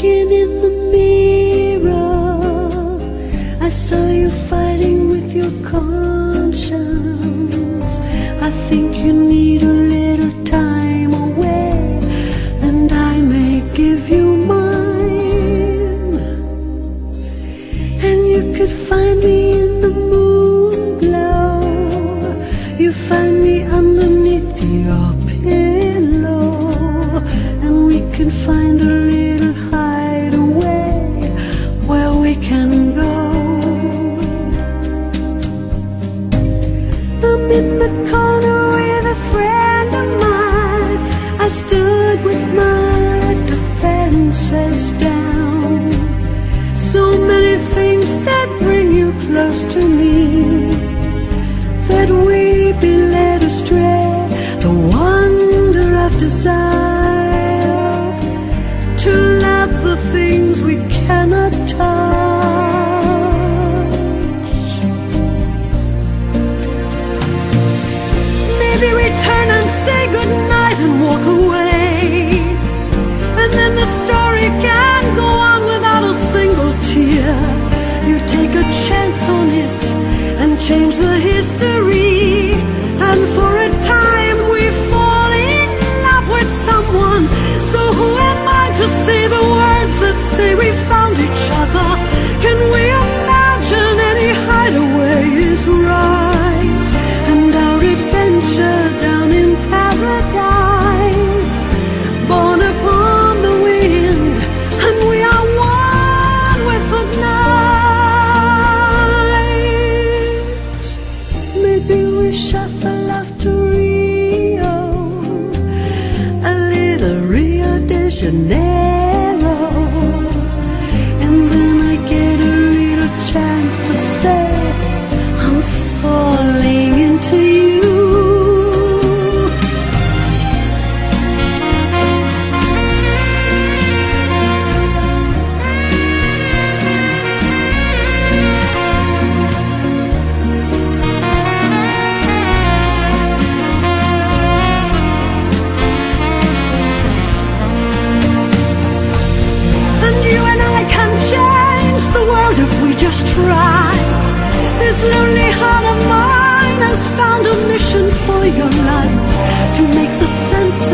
looking in the mirror, I saw you fighting with your conscience. I think you need a little time away, and I may give you mine. And you could find me in the moon glow. You find me underneath your pillow, and we can find a little hideaway where we can go. I'm in the corner with a friend of mine. I stood with my defenses down. So many things that bring you close to me, that we've been led astray. The wonder of desire to love the things we cannot touch. Maybe we turn and say goodnight and walk away, and then the story can go on without a single tear. You take a chance on it and change the history, and for a time we fall in love with someone. So who am I to say the words that say we found each other? Can we imagine any hideaway is right, and our adventure down in paradise, born upon the wind, and we are one with the night. Maybe we shuffle off to Rio, a little Rio de Janeiro, and then I get a little chance to say I'm falling into you. If we just try, this lonely heart of mine has found a mission for your light, to make the sense